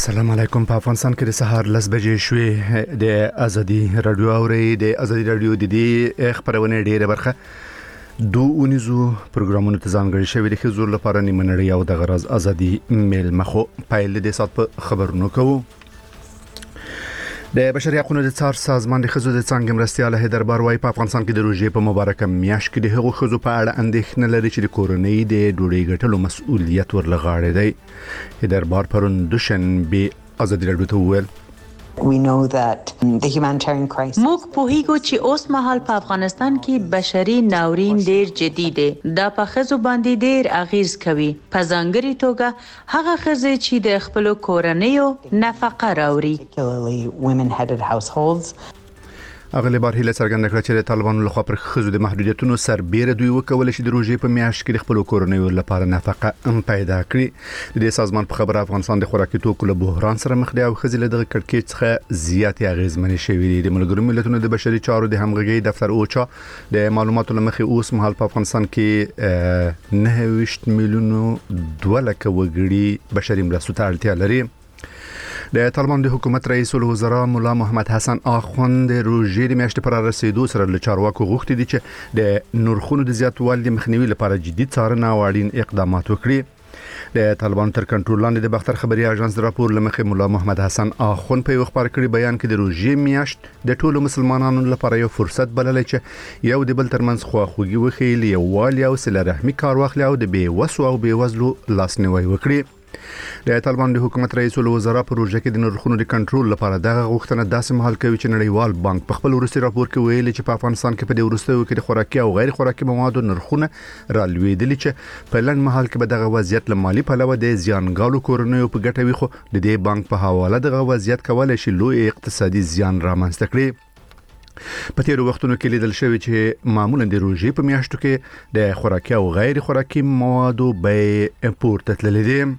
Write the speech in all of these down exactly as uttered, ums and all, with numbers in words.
السلام علیکم. په افغانستان کې د سهار لس بجې شوې د ازادي رادیو اوري د ازادي رادیو د دې خبرونه ډیره برخه دوه ونیزو پروګرامونو ته ځانګړي شوی د حضور لپاره نیمنړی او د غرض ازادي میل مخو پایل د سات په خبرونو کوو. د بشري حقوقو د څار سازمان د خزو د څنګه مرستياله هدر باروي په افغانستان کې د روزي په مبارکه میاش کې د هغو خزو په اړه اندېښنه لري چې د کورنۍ د ډوډۍ ګټلو مسؤلیت ورلغاړي دی. هدر بار پرون دوشن به ازادي رادیو ته ویل We know that the humanitarian crisis موږ پوهیږو چې اوس مهال په افغانستان کې بشري ناورین ډیر جدي دی. دا په خزو باندې ډیر اغیز کوي. په ځانګړي توګه هغه خزې چې د خپل کورنیو نفقه راوړي. particularly women-headed households. اغلی بار هله څرګنده کړه چې د طالبانو لخوا پر خزو د محدودیتونو سربېره دوی وکول چې د روزي په میاشت کې د خپل کورنیو لپاره نفقه ام پیدا کړي. د دې سازمان په خبره افغانستان د خوراکي توکو له بحران سره مخ دی او خزې له دغه کړکېچ څخه زیات اغیزمنې شوې دي. د ملګرو ملتونو د بشري چارو د همغږي دفتر اوچا د معلوماتو لمخې اوس مهال په افغانستان کې نه ویشت میلیونو دوه لک وګړي بشري مرستو ته اړتیا لري. د طالبان د حکومت رئیس الوزرا مولا محمد حسن اخوند د روزي د میاشتې پر رسیدو سره له چارواکو غوښتي دي چې د نرخونو د زیاتوالي د مخنیوي لپاره جدي څارنه او اړین اقدامات وکړي. د طالبان تر کنټرول لاندې د بختر خبري اژانس د راپور لمخې مولا محمد حسن اخوند په خبر کړي بیان کې د روزي میاشت د ټولو مسلمانانو لپاره یو فرصت بللی چې یو د بل ترمنځ خواخوږي وخیل یو والی او صله رحمي کار واخلي او د بې وسو او بې وزلو لاسنیوي وکړي. د طالبان د حکومت رئیس الوزرا په روزه کې د نرخونو د کنټرول لپاره دغه غوښتنه داسې مهال کوي چې نړیوال بانک په خپل ورستي راپور کې ویلي چې په افغانستان کې په دې ورستیو کې د خوراکي او غیر خوراکي موادو نرخونه رالوېدلي چې په لنډ مهال کې به دغه وضعیت له مالی پلوه د زیانګالو کورنیو په ګټه وي، خو د دې بانک په حواله دغه وضعیت کولای شي لوی اقتصادي زیان رامنځته کړي. په تیرو وختونو کې لیدل شوی چې معمولا د روزي په میاشتو کې د خوراکي او غیر خوراکي موادو بیې پورته تللې دي.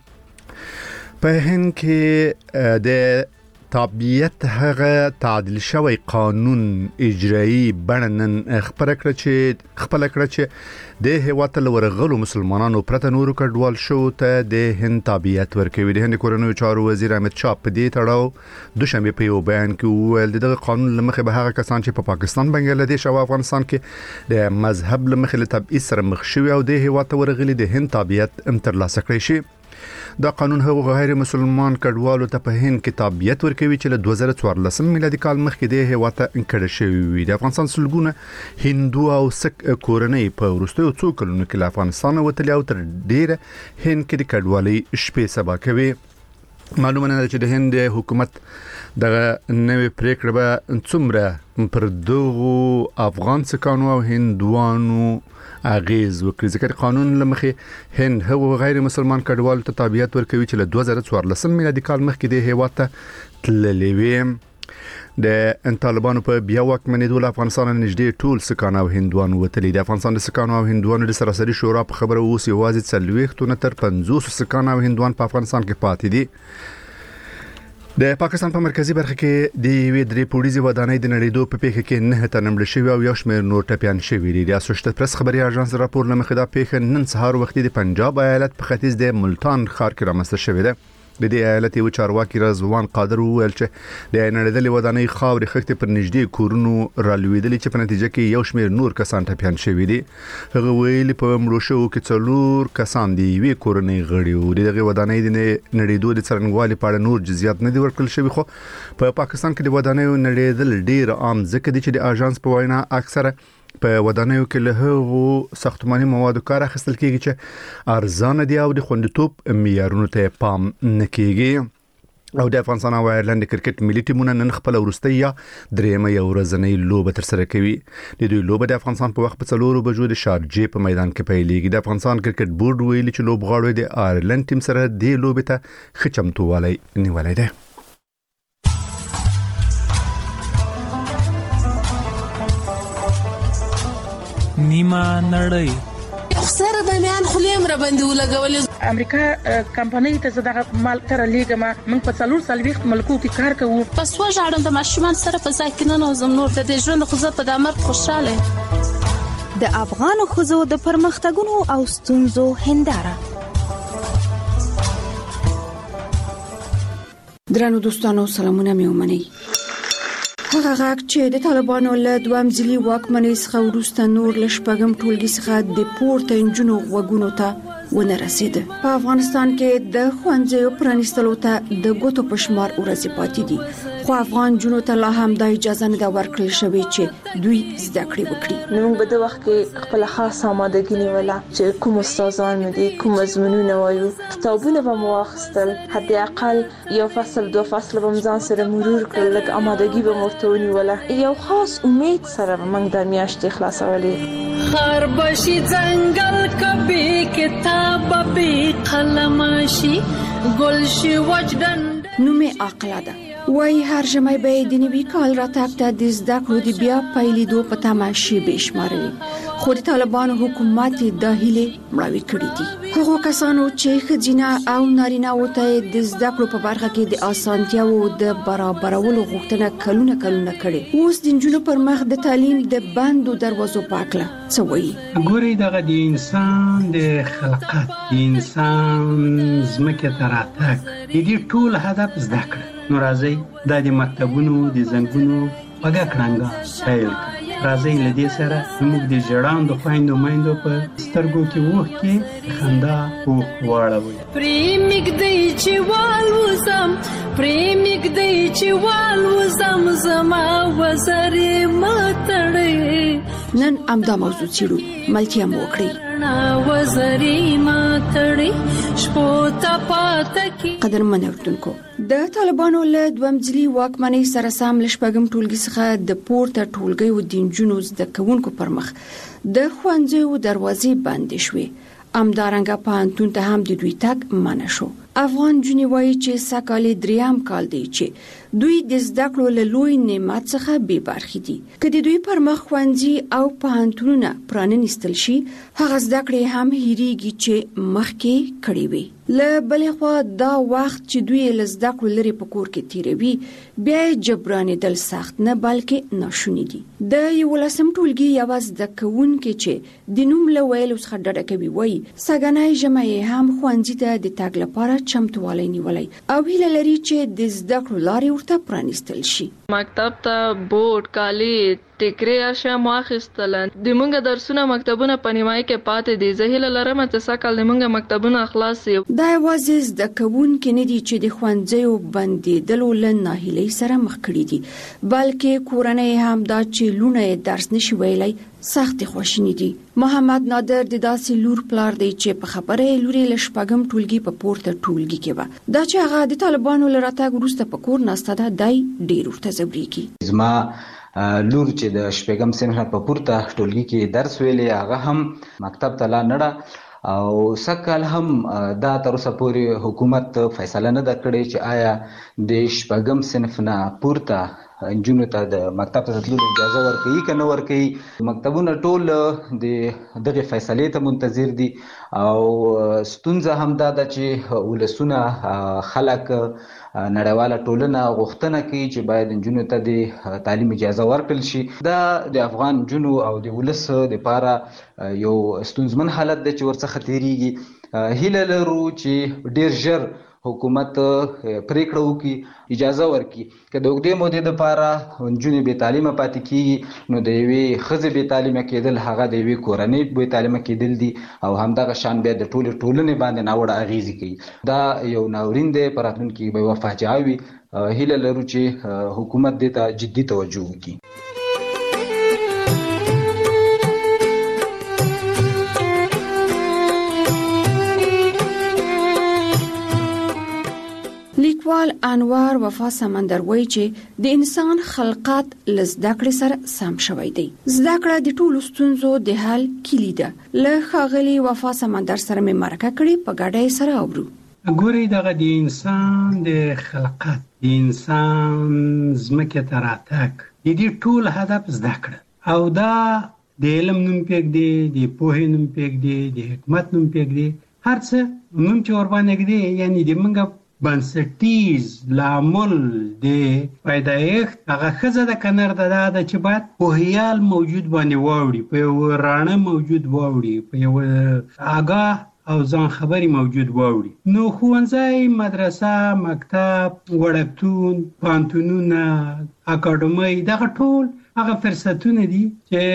په هند کې د تابعیت هغه تعدیل شوی قانون اجرایی بڼنن خبره کړه چې خپل کړه چې د هیواد له ورغلو مسلمانانو پرته نورو کډوال شو ته د هند تابعیت ورکوي. د هند کورنیو چارو وزیر احمد شاه په دې تړاو دوشنبه په یو بیان کې ویل دغه قانون لمخې به هغه کسان چې په پاکستان، بنگلاديش او افغانستان کې د مذهب لمخې له تبعیض سره مخ شوي او د هیواد ورغلي د هند تابعیت هم ترلاسه کړی شي. دا قانون هغه غیر مسلمان کډوالو ته په هند کې تابعیت ورکوي چې له دوه زره څوارلسم میلادي کال مخکې د هیواد ته انکړه شوی وي. د افغانستان سلګونه هندو او سک کورنۍ په وروستیو څو کلونو کې له افغانستان وتلي او تر ډیره هند کې د کډوالۍ شپې سبا کوي. معلومه نه ده چې د هند حکومت دغه نوې پریکړه به څومره پر دغه افغان سکانو او هندوانو اغیز وکړي، ځکه قانون لمخې هند هغو غیر مسلمان کډوالو ته تابعیت ورکوي چې له دوه زره څوارلسم میلادي کال مخکې د هیواد ته تللي وي. د طالبانو په بیا واکمنېدو له افغانستان نږدې ټول سکان او هندوانو وتلي. د افغانستان د سکانو او هندوانو د سراسري شورا په خبره اوس یوازې څلوېښت نه تر پنځوس سکان او هندوان په افغانستان کې پاتې دي. د پاکستان په مرکزی برخه کې د وی درې پولیسي ودانۍ د نړیدو په پیښه کې نه تنه مړ شوی او یو شمېر نور ټپيان شوی دي. د اسوسییټډ پریس خبري اژانس راپور لمخې دا پیښه نن سهار وخت د پنجاب ایالت په ختیځ د ملتان ښار کې رامنځته شوې ده. د دې ایالت یو چارواکي رضوان قادر وویل چې د نړیدلې ودانۍ خاورې خښتې پر نږدې کورونو رالوېدلې چې په نتیجه کې یو شمېر نور کسان ټپيان شوي دي. هغه ویلي په مړو شوو کې څلور کسان دي یوې کورنۍ غړي وو. دغه ودانۍ د نړیدو د څرنګوالي په اړه نور جزئیات نه دي ورکړل شوي، خو په پاکستان کې د ودانۍ نړیدل ډیر عام ځکه دي چې د اژانس په وینا اکثره په ودانیو کې له هغو ساختماني موادو کار اخیستل کیږي چې ارزانه دي او د خوندیتوب معیارونو ته پام نه کیږي. او د افغانستان او آیرلند کرکټ ملي ټیمونه نن خپل وروستۍ یا درېیمه یو ورځنۍ لوبه تر سره کوي. د دوی لوبه د افغانستان په وخت په څلورو بجو د شارجې په میدان کې پیلېږي. د افغانستان کرکټ بورډ ویلي چې لوبغاړو د آیرلند ټیم سره د لوبې ته ښه چمتووالی نیولی دی. نیمه نړۍ سره د میان خلیم را باندې ولګول. امریکا کمپنۍ ته زړه مال تر لیګما موږ په څلور سال وخت ملکو کې کار کوو. پس وژاړم د ماشومان سره په ځکه نه نوزم نور د دې ژوند خو زه په دمر خوشاله. د افغان خزو د پرمختګونو او ستونزو هنداره درنو دوستانو سلامونه مې ومنئ. هغه غږ چې د طالبانو له دوه مځلي واکمنۍ څخه وروسته نور له شپږم ټولګي څخه د پورته نجونو غوږونو ته ونه رسید. په افغانستان کې د ښوونځیو پرانیستلو ته د ګوتو په شمار ورځې پاتې دي، خو افغان جنو ته لا هم د اجازه نه دا ورکړل شوې چې دوی زده کړې وکړي. نو موږ په وخت کې خپل خاصه آمادګي نیوله چې کوم استادان مې دي، کوم مضمونونه وایو، کتابونه به مو واخیستل، حد اقل یو فصل دو فصل به مو ځان سره مرور کړل، لکه آمادګي به مو ورته ونیوله. یو خاص امید سره موږ د میاشتې خلاصولې. خربشي ځنګل کبي کتاب به قلم شي ګل شي وجدان. نو مې عقله ده وای هر ژمي به د نوي کال راتګ ته د زده کړو د بیا پیلېدو په تمه شي بشمارلي، خو د طالبانو حکومت د هیله مړاوي کړې دي. هغه کسانو چې خځینه او نارینه وته د زده کړو په برخه کې د اسانتیاو د برابرولو غوښتنه کلونه کلونه کړې، اوس د نجونو پر مخ د تعلیم د بندو دروازو پاکله څه وایي. ګوري دغه د انسان د خلقت، د انسان زمکه تراتک د دې ټول هدف زده کړه. نو راځي د مکتبونو د زنګونو پګه کړنګا پیل راځي لدې سره موږ د جړان د خويندو مایندو په سترګو کې وښ کې خندا او واړوي. پریمګ دی چې والوزم پریمګ دی چې والوزم زما وزرې ماتړې. نن امدا موضوع چیرو ملتیا موکړي وزرې ماتړې شپوتا پاتکی. قدر منوتونکو د طالبانو له دوه مځلي واکمنۍ سره سم له شپږم ټولګي څخه د پورته ټولګي او د نجونو زده کوونکو پر مخ د ښوونځیو دروازې بندې شوې. امدارنګه پوهنتون ته هم د دوی تګ منع شو. افغان جنې وایي چې سکه‌لې دریم کال دی چې دوی د زده کړو له لوی نعمت څخه بې برخې دي. که د دوی پر مخ ښوونځي او پوهنتونونه پرانیستل شي، هغه زده کړې هم هېرېږي چې مخکې کړې وي. له بلې خوا دا وخت چې دوی له زده کړو لرې په کور کې تیروي، بیا یې جبرانېدل سخت نه بلکې ناشوني دي. د یولسم ټولګي یوه زده کوونکې چې د نوم له ویلو څخه ډډه کوي وایي سږنی ژمی یې هم ښوونځي ته د تګ لپاره چمتووالی نیولی او هیله لري چې د زده کړو لارې ورته پرانیستل شي. مکتب ته بورډ کالی ټیکري ارشه ماخستل د مونږه درسونه مکتبونه په نیمای کې پاتې دي. زه هیله لرم چې سکه‌ل د مونږه مکتبونه خلاص شي. دا یوازې زده کوونکي نه دي چې د ښوونځیو بندېدلو له ناهیلۍ سره مخ کړي دي، بلکې کورنۍ هم دا چې لوڼه یې درس نشي ویلی سخت خواشینی دي. محمد نادر د داسې لور پلار دی چې په خبره یې لوري له شپږم ټولګي په پورته ټولګي کې وه. دا چې هغه د طالبانو له راتګ وروسته په کور ناسته ده، دی ډېر ورته ځبرېږي. زما لور چې د شپږم صنف په پورته ټولګي کې درس ویلی، هغه هم مکتب ته لا نړه او سکه‌ل هم دا تر اوسه پورې حکومت فیصله نه ده کړې چې آیا د شپږم صنف نه پورته نجونو ته د مکتب ته تللو اجازه ورکوي که نه ورکوي. مکتبونه ټول د دغه فیصلې ته منتظر دي او ستونزه هم دا ده چې ولسونه خلک نړیواله ټولنه غوښتنه کوي چې باید نجونو ته د تعلیم اجازه ورکړل شي. دا د افغان نجونو او د ولس لپاره یو ستونزمن حالت دی چې ورڅخه تیریږي. هیله لرو چې ډیر ژر حکومت پریکړه وکړي، اجازه ورکړي که د اوږدې مودې لپاره نجونې بې تعلیمه پاتې کېږي، نو د یوې ښځې بې تعلیمه کېدل هغه د یوې کورنۍ بې تعلیمه کېدل دي او همدغه شان بیا د ټولې ټولنې باندې ناوړه اغېزې کوي. دا یو ناورین دی، په راتلونکي کې به یوه فاجعه وي. هیله لرو چې حکومت دې ته جدي توجه وکړي. لیکوال انوار وفا سمندر وایي چې د انسان خلقت له زده کړې سره سم شوی دی. زده کړه د ټولو ستونزو د حل کلي ده. له ښاغلي وفا سمندر سره مې مرکه کړې، په ګډه یې سره اورو. ګورئ دغه د انسان د خلقت، د انسان زمکې ته راتګ، د دې ټول هدف زده کړه او دا د علم نوم پرېږدي، د پوهې نوم پرېږدي، د حکمت نوم پرېږدي، هر څه نوم چې ورباندې ږدي، یعنې د موږ بنسټیز لامل د پیدایښت هغه ښځه د کنر ده، دا ده چې باید پوهیال موجود باندې واوړي، په یو راڼه موجود واوړي، په یو آګاه او ځان خبري موجود واوړي. نو ښوونځی، مدرسه، مکتب، وړکتون، پوهنتونونه، اکاډمۍ، دغه ټول هغه فرصتونه دي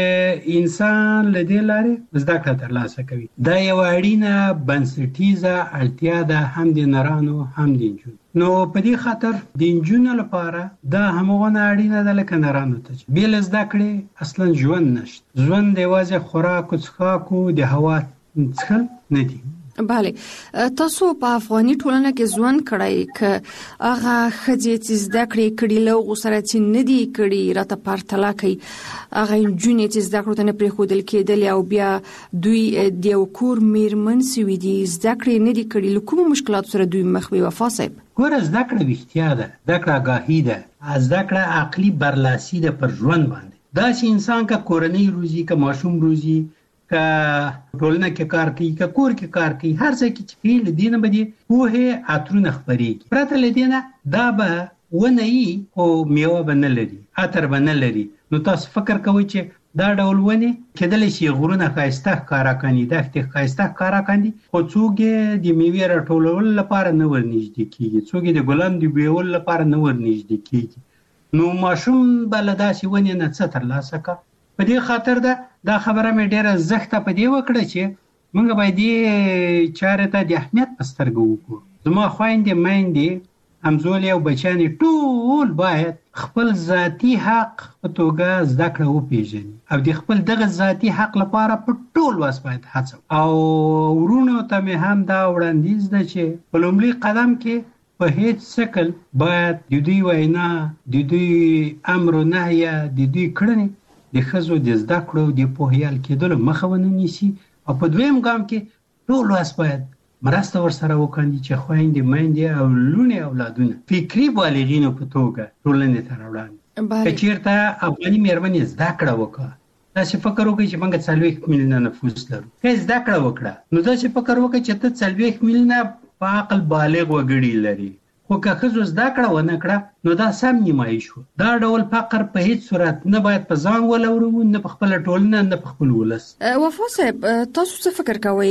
چې انسان له دې لارې زده کړه ترلاسه کوي. دا یو اړینه بنسټیزه اړتیا ده، هم د نرانو هم د نجونو. نو په دې خاطر د نجونو لپاره دا همغونه اړینه ده لکه نرانو ته چې بې له زده کړې اصلا ژوند نشته. ژوند یوازې خوراک او څښاک او د هوا څښل نه دي. بله، تاسو په افغاني ټولنه کې ژوند کړی که هغه ښځې چې زده کړې کړي له هغو سره چې نه دي کړي راته پرتله کوي، هغه نجونې چې زده کړو ته نه پرېښودل کېدلې او بیا دوی د یو کور میرمن سوي دي، زده کړې نه دي کړي، له کومو مشکلاتو سره دوی مخ وي وفا صاحب؟ ګوره، زده کړه ویښتیا ده، زده کړه آګاهي ده، زده کړه عقلي برلاسي ده پر ژوند باندې. داسې انسان که کورنۍ روزي، که ماشوم روزي، که ټولنه کې کار کوي، که کور کې کار کوي، هر ځای کې چې کوي، له دې نه به د پوهې عطرونه خپرېږي. پرته له دې نه دا به ونه وي خو میوه به نه لري، عطر به نه لري. نو تاسو فکر کوئ چې دا ډول ونې کېدلی شي غرونه ښایسته ښکاره کاندي، دښتې ښایسته ښکاره کاندي، خو څوک یې د میوې راټولولو لپاره نه ورنږدې کېږي، څوک یې د ګلانو د بویولو لپاره نه ورنږدې کېږي. نو ماشوم به له داسې ونې نه څه ترلاسه کړه. په دې خاطر ده دا خبره مې ډېره زښته په دې وکړه چې موږ باید دې چارې ته د اهمیت په سترګه وګورو. زما خویندې، میندې، همزولې او بچیانې ټول باید خپل ذاتي حق په توګه زده کړه وپېژني او د خپل دغه ذاتي حق لپاره په ټول وس باید هڅه. او ورونو ته مې هم دا وړاندیز ده چې په لومړي قدم کې په هیڅ شکل باید د دوی وینا، د دوی امر و نهیه، د دوی کړنې د ښځو د زده کړو د پوهیال کېدلو مخه ونه نیسي. او په دویم ګام کې ټول وس باید مرسته ورسره وکړي چې خویندې، میندې او لوڼې اولادونه فکري بالغینو په توګه ټولنې ته راوړاندې. که چېرته افغاني مېرمنې زده کړه وکړه، داسې فکر وکړي چې موږ څلوېښت میلیونه نفوس لرو، که یې زده کړه وکړه نو داسې فکر وکړي چې ته څلوېښت میلیونه په عقل بالغ وګړي لري. خو که ښځو زده کړه ونه کړه نو دا سم نیمایي شو. دا ډول فقر په هیڅ صورت نه باید په ځان ولورو، نه په خپله ټولنه، نه په خپل ولس. وفا صاحب، تاسو څه فکر کوئ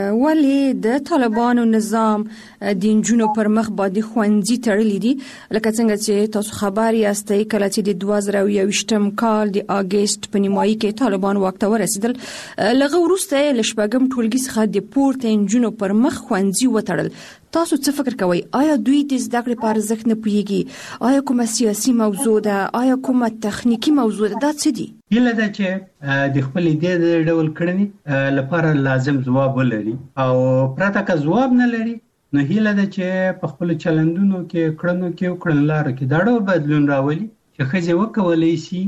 ولې د طالبانو نظام د نجونو پر مخ باندې ښوونځي تړلي دي؟ لکه څنګه چې تاسو خبر یاستئ کله چې د دوه زره یوویشتم کال د اګست په نیمایي کې طالبان واک ته ورسېدل، لږ وروسته یې له شپږم ټولګي څخه د پورته نجونو پر مخ ښوونځي وتړل. تاسو څه فکر کوئ؟ آیا دوی د زده کړې په ارزښت نه پوهېږي؟ آیا کومه سیاسي موضوع ده؟ آیا کومه تخنیکي موضوع ده؟ دا څه دي؟ هیله ده چې د خپل دې د ډول کړنې لپاره لازم ځواب ولري، او پرته که ځواب نه لري نو هیله ده چې په خپل چلندونو کې، کړنو کې او کړنلارو کې دا ډول بدلون راولي چې ښځې وکولی شي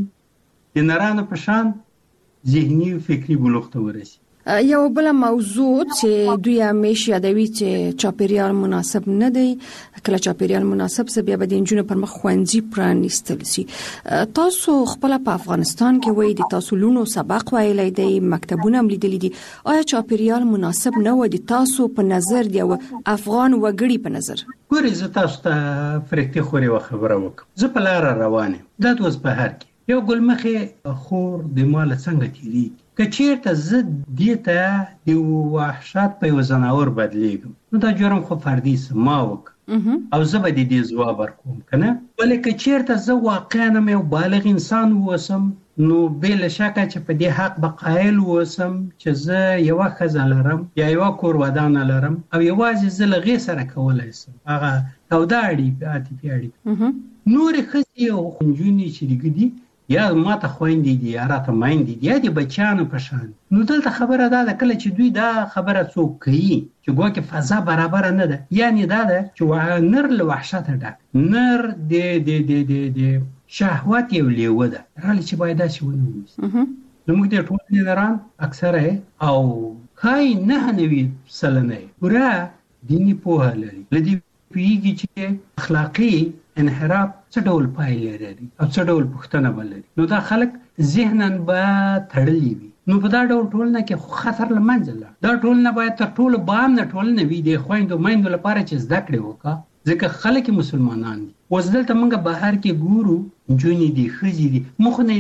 د نرانو په شان ذهني او فکري بلوغ ته ورسي. یو بل موضوع چې دوی همیشه یادوي چې چاپیریال مناسب نه دی. کله چاپیریال مناسب سه بیا به د نجونو پر مخ ښوونځي پرانیستل شي. تاسو خپل په افغانستان کې وایي د تاسو لونو سبق ویلی دی، مکتبونه هم لیدلي دي، آیا چاپیریال مناسب نه و د تاسو په نظر، د یو افغان وګړي په نظر؟ ګورې، زه تاسو ته فرښتې خورې یوه خبره وکړم. زه په لاره روان یم، دا د وزبهر کې یو ګلمخې خور د ما له څنګه تېرېږي. که چېرته زه دې ته د وحشت په یو ځناور بدلېږم نو دا جرم خو فردي څه ما وکړه او زه به د دې ځواب ورکوم، که نه؟ ولې که چېرته زه واقعا هم یو بالغ انسان واوسم نو بې له شکه چې په دې حق به قایل واوسم چې زه یوه ښځه لرم یا یوه کور ودانه لرم او یوازې زه له هغې سره کولی شم هغه توده اړیکې، عاطفي اړیکې. نورې ښځې او نجونې چې دغه دي یا ماته خویندې دي یا راته میندې دي یا د بچیانو په شان. نو دلته خبره دا ده کله چې دوی دا خبره څوک کوي چې ګواکې فضا برابره نه ده، یعنې دا ده چې نر له وحشته ډک، نر د د د د د شهوت یو لیوه ده، رالې چې باید داسې ونه ونیسي. زموږ د ټولنې نران اکثره او ښایي نهه نوي سلنه پوره دیني پوهه لري، له دې پوهېږي چې اخلاقي انحراف څه ډول پایلې لري او څه ډول پوښتنه به لري. نو دا خلک ذهناً به تړلي وي. نو په دا ډول ټولنه کې خو خطر له منځه لاړ. دا ټولنه باید تر ټولو بامنه ټولنه وي د خویندو میندو لپاره چې زده کړې وکړه، ځکه خلک مسلمانان دي. اوس دلته موږ بهر کې ګورو نجونې دي، ښځې دي، موږ خو نه